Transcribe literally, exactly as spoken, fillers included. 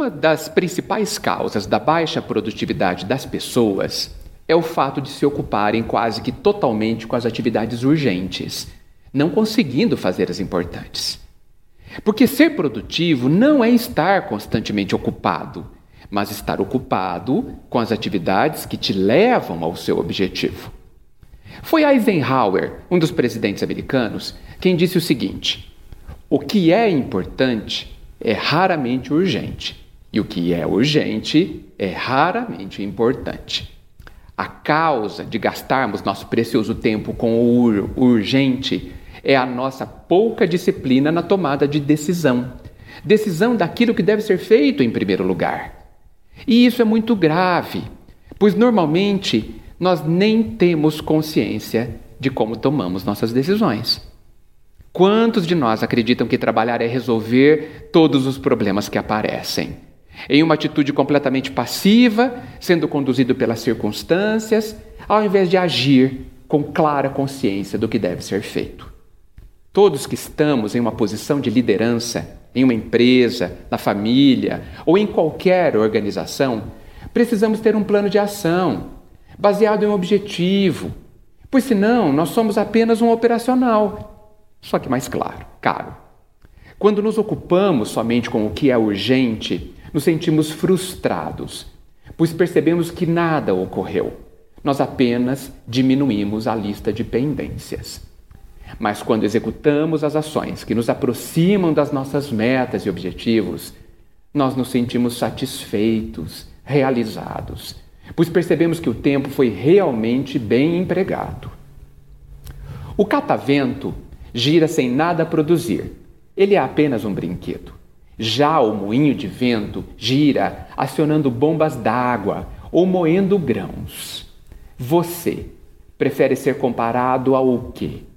Uma das principais causas da baixa produtividade das pessoas é o fato de se ocuparem quase que totalmente com as atividades urgentes, não conseguindo fazer as importantes. Porque ser produtivo não é estar constantemente ocupado, mas estar ocupado com as atividades que te levam ao seu objetivo. Foi Eisenhower, um dos presidentes americanos, quem disse o seguinte: o que é importante é raramente urgente, e o que é urgente é raramente importante. A causa de gastarmos nosso precioso tempo com o ur- urgente é a nossa pouca disciplina na tomada de decisão. Decisão daquilo que deve ser feito em primeiro lugar. E isso é muito grave, pois normalmente nós nem temos consciência de como tomamos nossas decisões. Quantos de nós acreditam que trabalhar é resolver todos os problemas que aparecem? Em uma atitude completamente passiva, sendo conduzido pelas circunstâncias, ao invés de agir com clara consciência do que deve ser feito. Todos que estamos em uma posição de liderança, em uma empresa, na família ou em qualquer organização, precisamos ter um plano de ação, baseado em um objetivo, pois senão nós somos apenas um operacional, só que mais claro, caro. Quando nos ocupamos somente com o que é urgente, nos sentimos frustrados, pois percebemos que nada ocorreu. Nós apenas diminuímos a lista de pendências. Mas quando executamos as ações que nos aproximam das nossas metas e objetivos, nós nos sentimos satisfeitos, realizados, pois percebemos que o tempo foi realmente bem empregado. O catavento gira sem nada produzir. Ele é apenas um brinquedo. Já o moinho de vento gira acionando bombas d'água ou moendo grãos. Você prefere ser comparado ao quê?